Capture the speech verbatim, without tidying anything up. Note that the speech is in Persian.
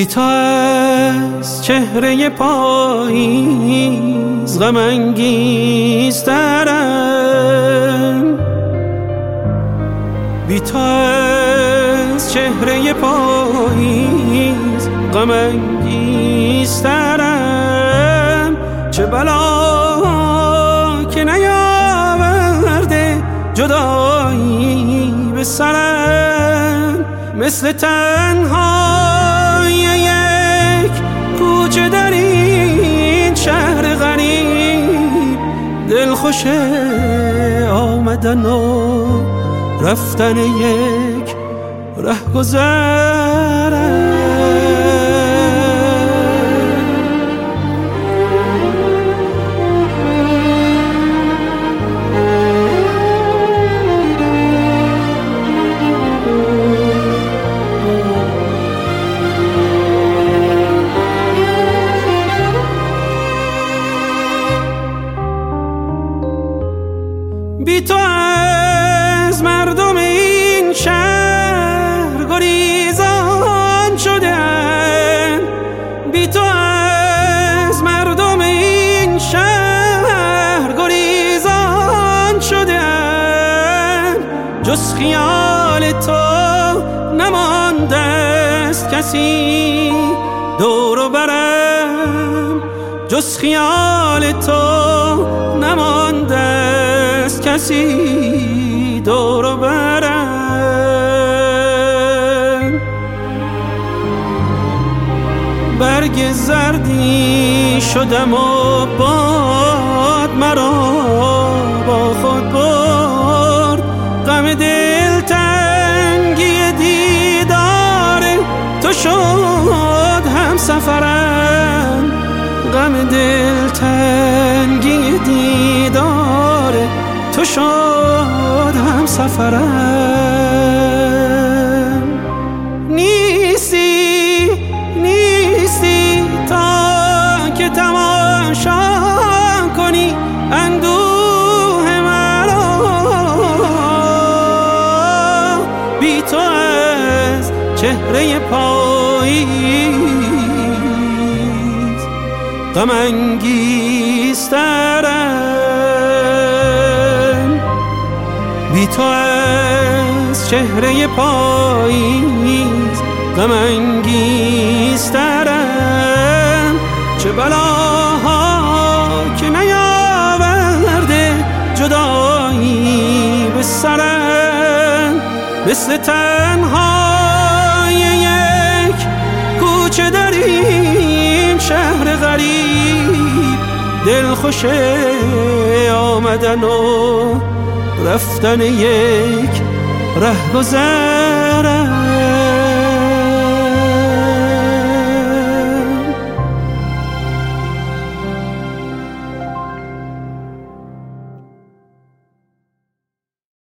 بی تو از چهره پاییز غم انگیزترم، بی تو از چهره پاییز غم انگیزترم. چه بلا که نیاورده جدایی به سرم، مثل تنهای یک کوچه در این شهر غریب، دلخوش آمدن و رفتن یک رهگذرم. بی تو از مردم این شهر گریزان شدم، بی تو از مردم این شهر گریزان شدم. جز خیال تو نمانده است کسی دور و برم، جز خیال تو نمانده است کسی دور و برم. برگ زردی شدم و باد مرا با خود برد، غم دلتنگی دیدار تو شد هم سفرم، غم دلتنگی دیدار تو شد هم سفرم. نیستی نیستی تا که تماشا کنی اندوه مرا، بی تو از چهره پاییز غم انگیزترم، بی تو از چهره پاییز غم انگیزترم. چه بلاها که نیاورده جدایی به سرم، مثل تنهای یک کوچه در این شهر غریب، دلخوش آمدن و رفتن یک رهگذرم.